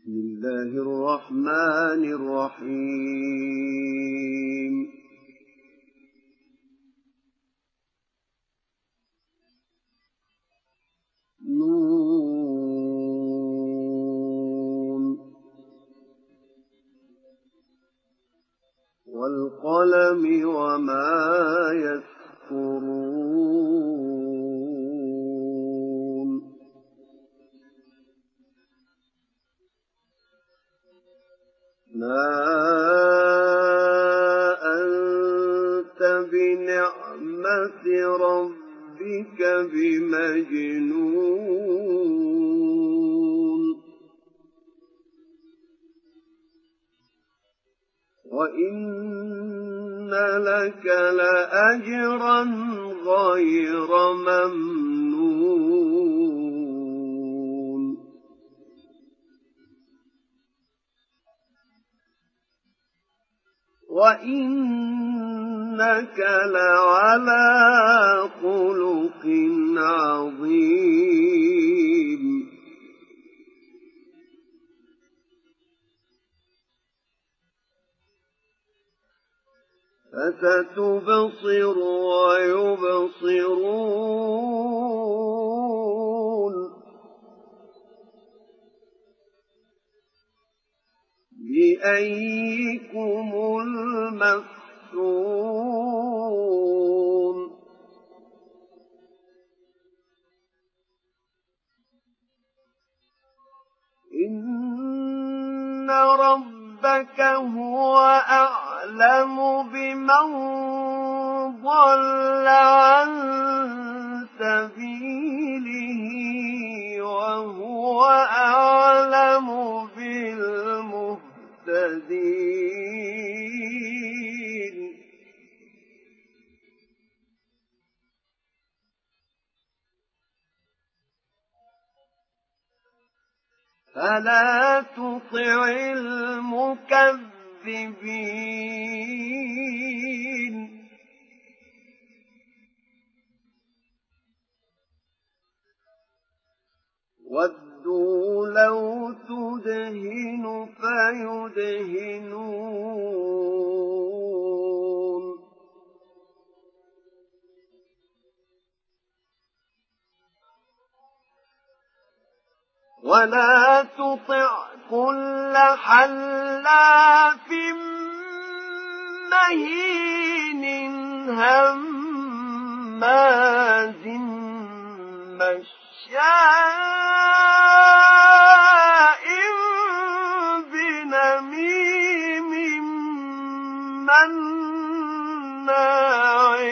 بسم الله الرحمن الرحيم نون والقلم وما يسطرون ما أنت بنعمة ربك بمجنون وإن لك لأجرا غير ممنون وإنك لعلى خلق عظيم فستبصر ويبصرون بأيكم المفتون إن ربك هو أعلم بمن ضل عن سبيله وهو أعلم بالمهتدين فلا تطع المكذبين وَدُّوا لَوْ تُدْهِنُ فَيُدْهِنُونَ وَلَا تُطِعْ كُلَّ حَلَّافٍ مَّهِينٍ هَمَّازٍ مَّشَّاءٍ بِنَمِيمٍ مَّنَّاعٍ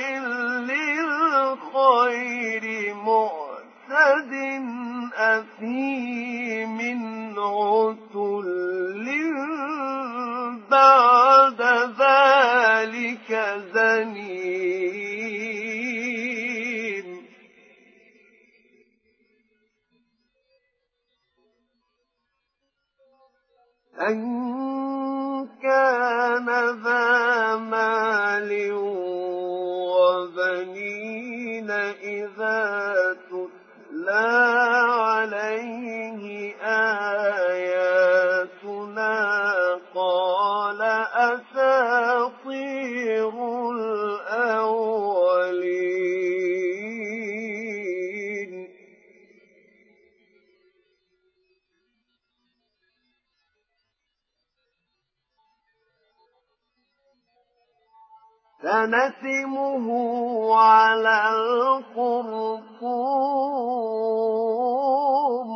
لِّلْخَيْرِ مُعْتَدٍ أَثِيمٍ عُتُلٍّ بَعْدَ ذَلِكَ زَنِيمٍ أَن كَانَ ذَا مَالٍ وَبَنِينَ إِذَا تُتْلَىٰ عَلَيْهِ آيَاتُنَا قَالَ أَسَاطِيرُ الْأَوَّلِينَ سَنَسِمُهُ عَلَى الْخُرْطُومِ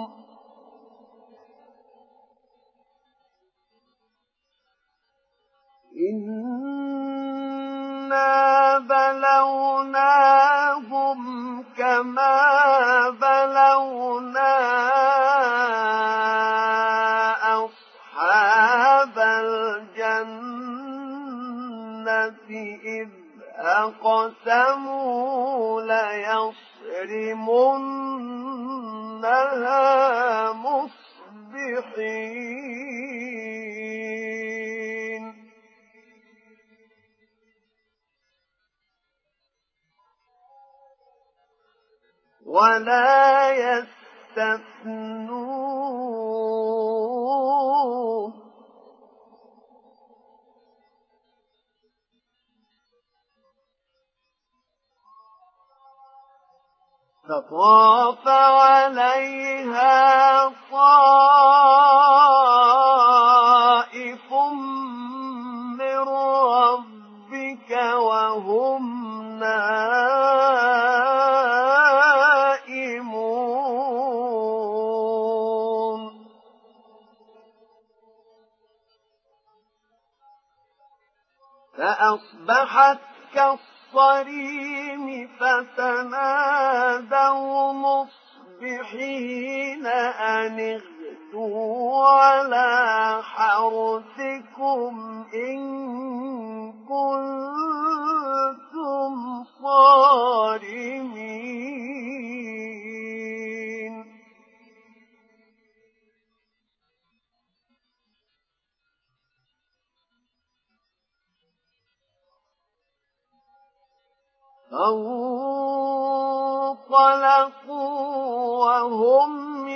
إِنَّا بَلَوْنَاهُمْ كَمَا بَلَوْنَا أَصْحَابَ الْجَنَّةِ إِذْ أَقْسَمُوا لَيَصْرِمُنَّهَا مُصْبِحِينَ وَلَا يَسْتَثْنُونَ فطاف عليها طائف من ربك وهم نائمون فأصبحت كالصريم فتنادوا مصبحين أن اغدوا على حرثكم إن كنتم صارمين فانطلقوا وهم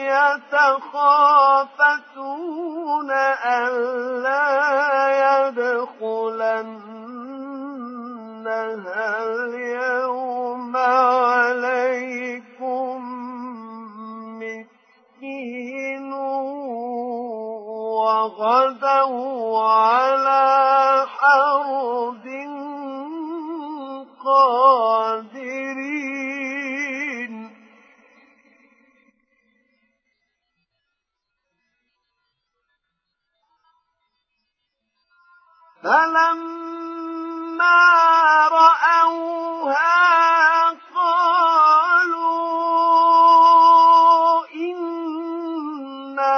يتخافتون ألا يدخلنها اليوم عليكم مسكين وغدوا على حرد قادرين فلما رأوها قالوا إنا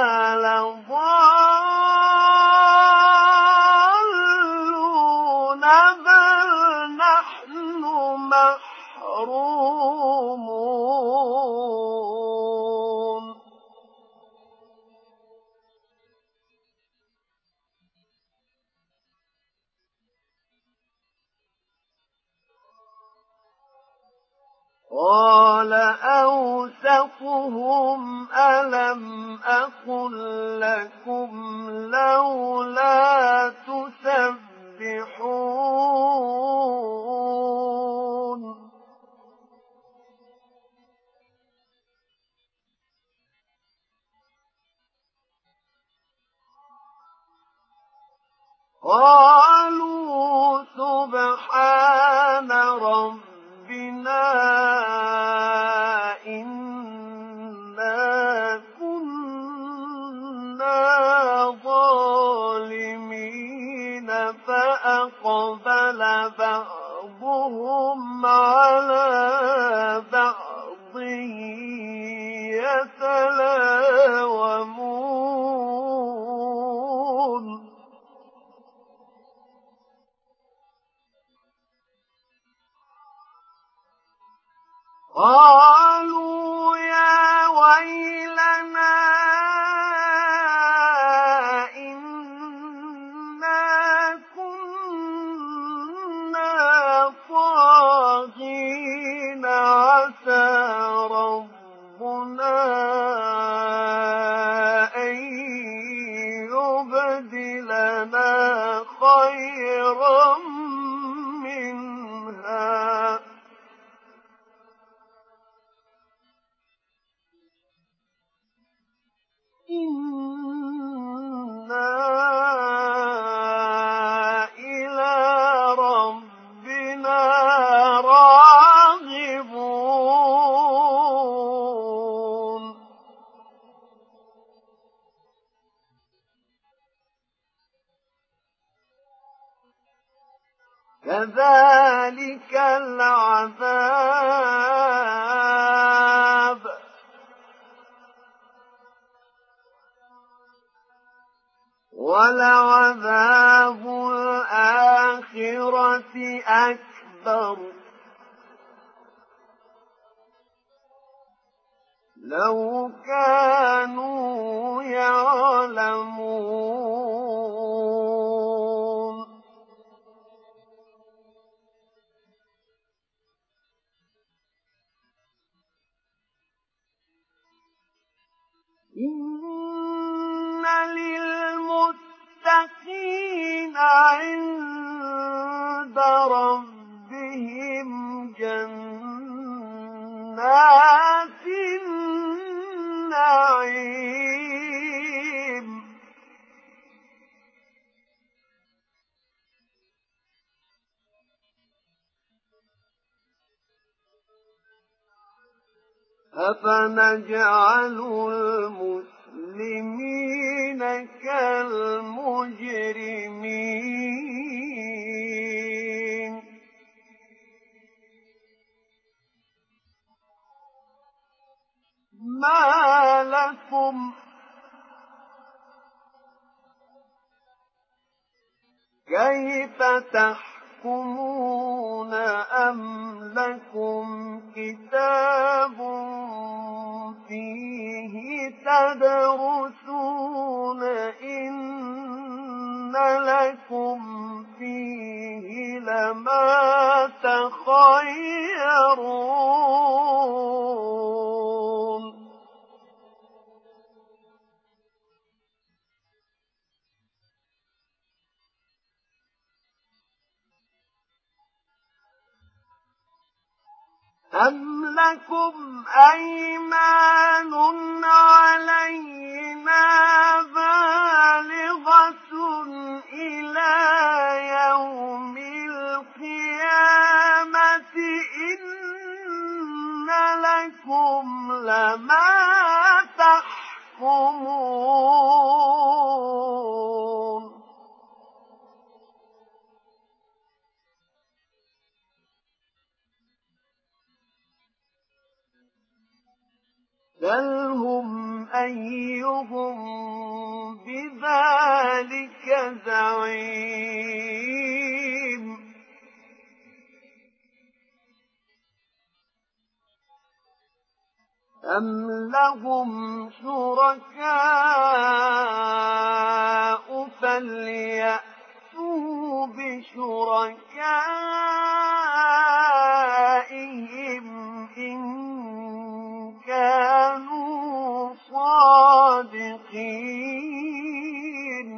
لضالون بل نحن محرومون قال أوسطهم ألم أقل لكم لولا تسبحون قالوا سبحان ربنا إنا كنا ظالمين فأقبل بعضهم على بعض يتلاومون قالوا يا ويلنا إنا كنا طاغين عسى ربنا أن يبدلنا خيرا منها إنا إلى ربنا راغبون كذلك العذاب ولعذاب الآخرة أكبر لو كانوا يعلمون إن للمتقين عند ربهم جنات جنات النعيم أفنجعل المسلمين كالمجرمين ما لكم كيف تحكمون أم لكم كتاب فيه تدرسون إن لكم فيه لما تخيرون أم لكم أيمان علينا بالغة إلى يوم القيامة إن لكم لما تحكمون سلهم أيهم بذلك زعيم أم لهم شركاء فليأتوا بشركائهم إن كانوا صادقين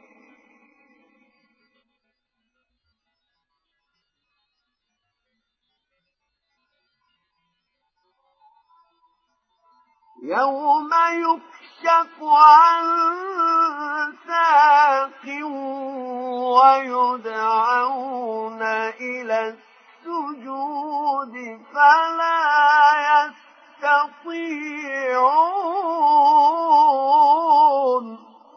يوم يكشف عن ساق ويدعون إلى السجود فلا يستطيعون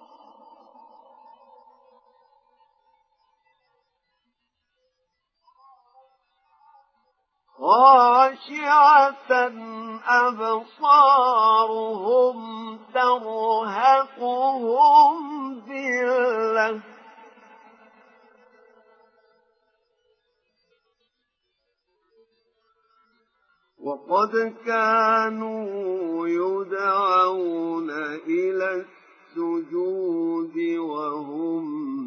خاشعة أبصارهم ترهقهم ذلة وقد كانوا يدعون إلى السجود وهم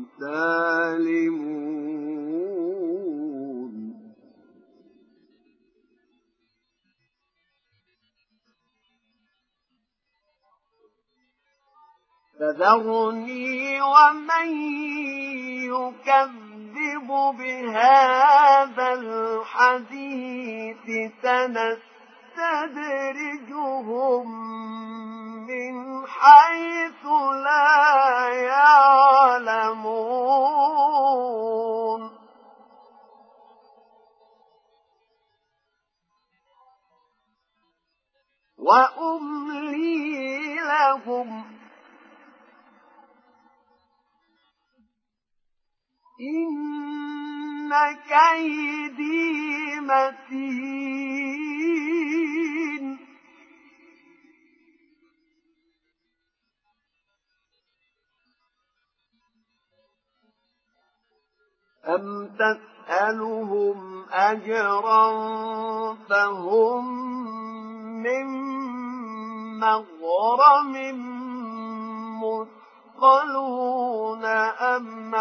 سالمون فذرني ومن يكذب بهذا الحديث سنستدرجهم من حيث لا يعلمون وأملي لهم إن كيدي متين أم تسألهم أجرا فهم من مغرم مثقلون أم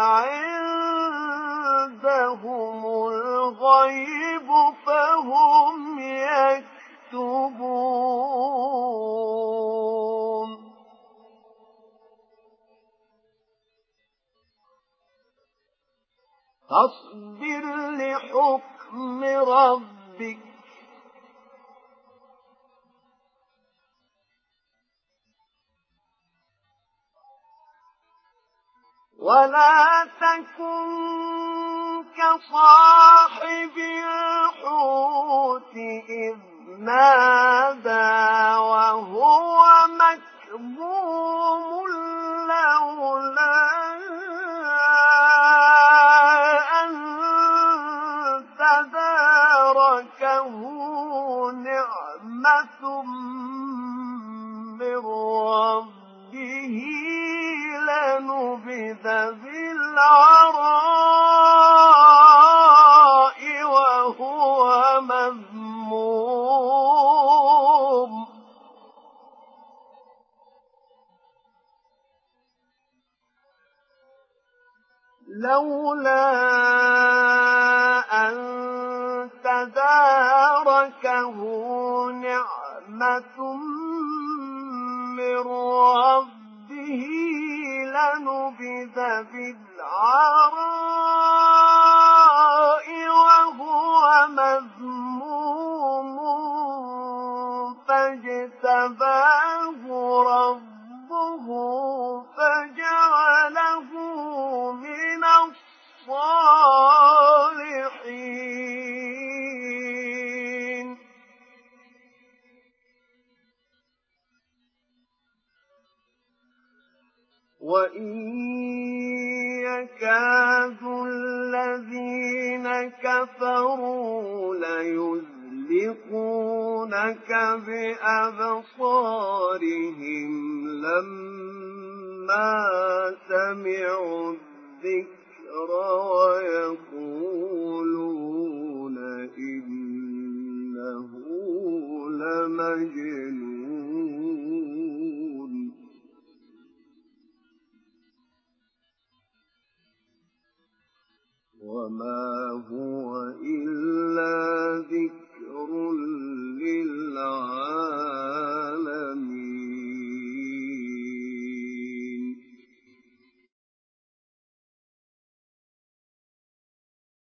عندهم الغيب فهم يكتبون فاصبر لحكم ربك ولا تكن كصاحب الحوت إذ نادى وهو مكظوم لولا أن تداركه نعمة من ربه لنبذ بالعراء وهو مذموم لولا أن تداركه نعمة من ربه لنبذ بالعراء وهو مذموم فاجتباه ربه فجعله من الصالحين وإن يكاد الذين كفروا ليزلقونك بأبصارهم لما سمعوا الذكر ويقولون إنه لمجنون وما هو إلا